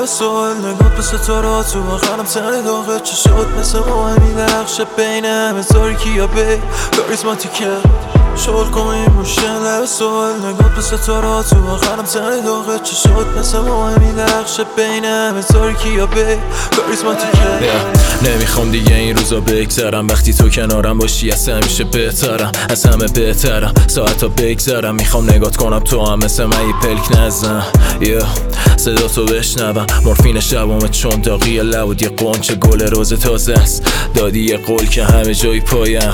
لب سوال نگاه به ستارات تو آخرم تن داغه چه شد مثل مهمی درخش بین همه تاریکیا به کاریزماتیکه شغل کن این موشن لب سوال نگاه به ستارات تو آخرم تن داغه چه شد مثل مهمی درخش بین همه تاریکیا به کاریزماتیکه نمیخوام دیگه این روزا بگذرم وقتی تو کنارم باشی از همیشه بهترم از همه بهترم ساعتا بگذرم میخوام نگات کنم تو هم مثل من یه پلک نزن صدا تو بشنوم مورفین شبامه چون داغی لبود یه قنچه گل روز تازه است دادی یه قول که همه جایی پایم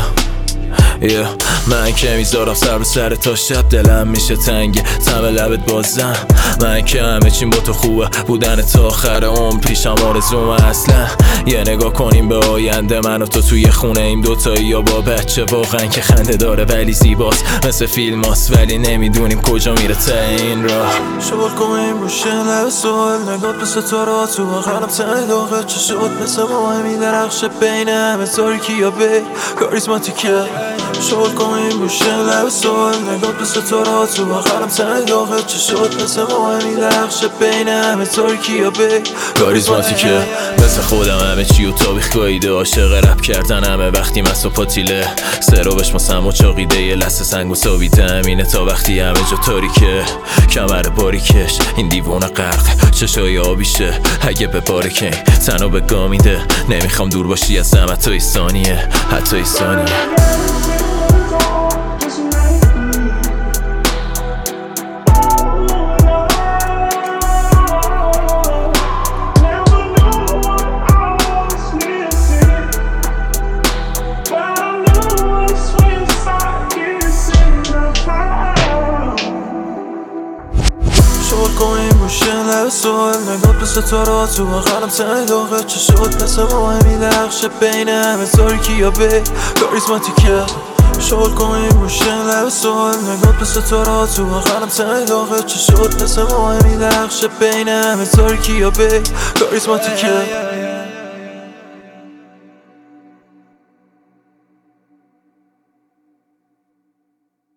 من که میذارم سر به سر تا شب دلم میشه تنگه تم لبت بازم من که همه چیم با تو خوبه بودن تا آخر عمر پیشم آرزوم اصلا یه نگاه کنیم به آینده من و تو توی خونه ایم دوتایی یا با بچه واقعا که خنده داره ولی زیباست مثل فیلم هاست ولی نمیدونیم کجا میره تا این راه شغل کن این موشن لب سوال نگاه به ستارات تو آخرم تن داغه چه شد مثل مهمی درخش بین همه تاریکیا به کاریزماتیکه شغل کن این موشن لب سوال نگاه به ستارات تو آخرم تن داغه چه شد مثل مهمی درخش بین همه تاریکیا به کاریزماتیکه مثل خودم همه چی و تابیخ گاییده عاشق رپ کردن همه وقتی مست و پاتیله سرو بشماسم و چاقیده یه لحظه سنگ و سابیده همینه تا وقتی همه جا تاریکه کمر باریکش این دیوونه غرق چشای آبیشه اگه به بارکن تنو به گا میده نمیخوام دور باشی ازم حتی ثانیه حتی ثانیه شغل کن این موشن لب سوال نگاه به ستارات تو آخرم تن داغه چه شد مثل مهمی درخش بین همه تاریکیا به کاریزماتیکه شغل کن این موشن لب سوال نگاه به ستارات تو آخرم تن داغه چه شد مثل مهمی درخش بین همه تاریکیا به کاریزماتیکه